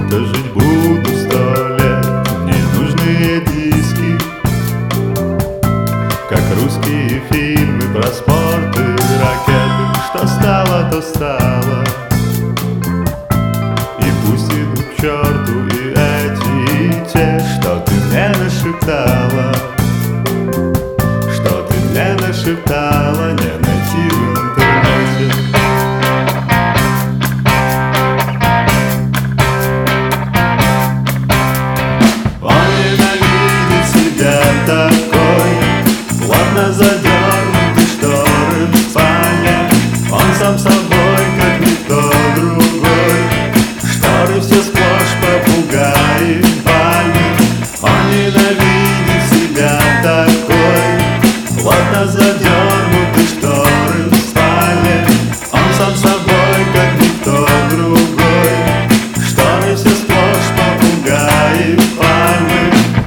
Дожить буду 100 лет, ненужные диски, как русские фильмы про спорт и ракеты. Что стало, то стало, и пусть идут к черту и эти, и те. Что ты мне нашептала, что ты мне нашептала, не найти в интернете. Он ненавидит себя такой, плотно задернуты шторы в спальне. Он сам собой, как никто другой. Шторы все сплошь попугаи, пальмы. Он ненавидит себя такой, плотно задернуты шторы в спальне. Он сам собой, как никто другой. Шторы все сплошь попугаи, пальмы.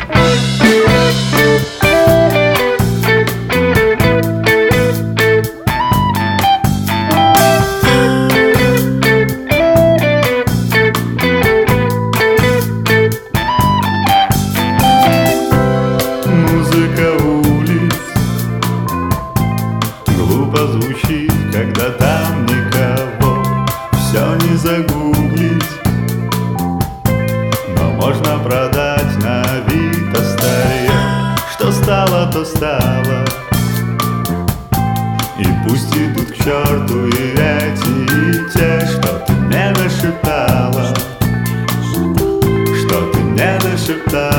Музыка улиц глупо звучит, когда там никого. Все не загуглить, но можно продать на Авито старье. Что стало, то стало, и пусть идут к черту и эти, и те. Что ты мне нашептала, что ты мне нашептала.